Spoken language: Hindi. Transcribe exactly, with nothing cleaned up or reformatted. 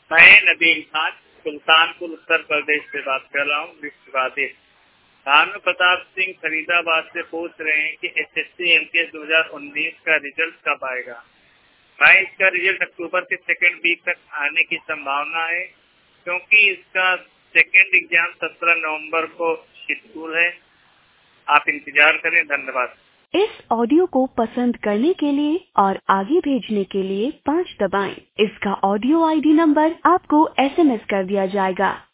मैं नदीम खान सुल्तानपुर उत्तर प्रदेश से बात कर रहा हूँ। विश्ववादी भानु प्रताप सिंह फरीदाबाद से पूछ रहे हैं कि एसएससी एमटीएस दो हज़ार उन्नीस का रिजल्ट कब आएगा। मैं इसका रिजल्ट अक्टूबर के सेकेंड वीक तक आने की संभावना है, क्योंकि इसका सेकेंड एग्जाम सत्रह नवंबर को शेड्यूल है। आप इंतजार करें। धन्यवाद। इस ऑडियो को पसंद करने के लिए और आगे भेजने के लिए पाँच दबाएं। इसका ऑडियो आईडी नंबर आपको एसएमएस कर दिया जाएगा।